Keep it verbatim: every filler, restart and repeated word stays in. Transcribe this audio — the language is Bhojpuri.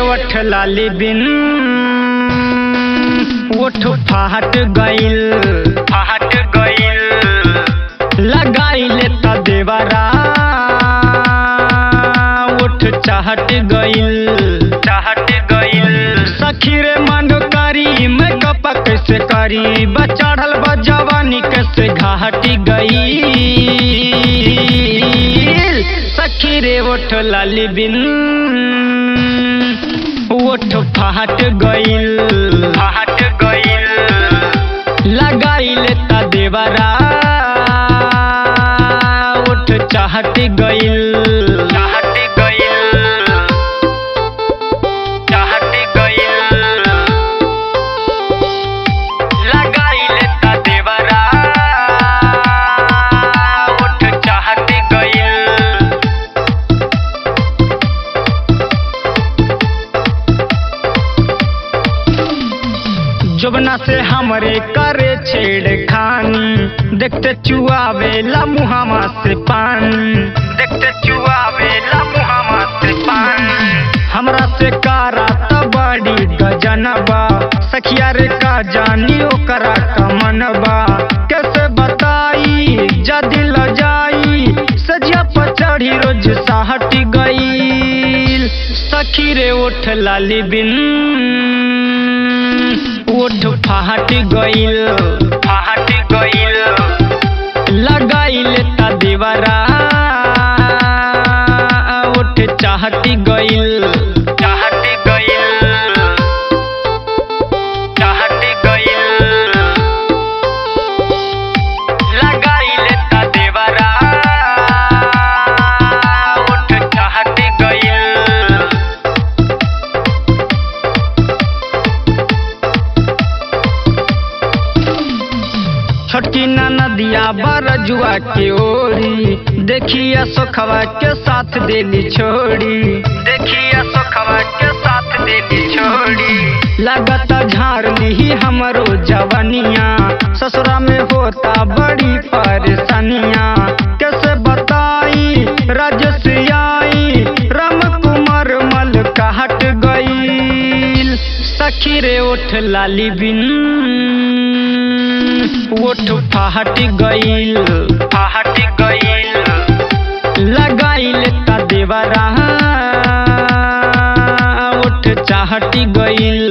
ओठ लाली बिन ओठ फाट गइल फाट गइल लगाइले त देवरा ओठ चाहट गइल चाहट गइल सखी रे मन करी मेकअप कैसे करी बचढ़ल बा जवानी कैसे घाटी गई सखी रे ओठ लाली बिन ओठ फाट गइल फाट गइल लगाइले त देवरा ओठ चाहट गइल चाहट गइल चाहट गइल लगाइले त देवरा ओठ चाहट गइल जुबना से हमरे करे छेड़खानी देखते चुआवेला मुहामा से पानी देखते चुआवेला मुहामा से पानी हमरा से कारा त बड़ी गजनबा सखिया रे का जानी ओकरा कमनबा कैसे बताई जदी ल जाई सजिया पर चढ़ी रोज साहट गई सखी रे ओठ लाली बिन ओठ फाट गइल फाट गइल लगाइले त देवरा ओठ चाहट गइल चाहट गइल चाहट गइल लगाइले त देवरा ओठ चाहट गइल छोटकी नदिया बरजुआ के ओरी देखिया सोखवा के साथ देली छोड़ी देखिया सोखवा के साथ देली छोड़ी लगत झाड़ ली हमरो जवनिया ससुरा में होता बड़ी परेशानिया कैसे बताई राजसियाई राम कुमार मल कहट गई सखी रे ओठ लाली बिन ओठ फाट गइल फाट गइल लगाइले त देवरा ओठ चाहट गइल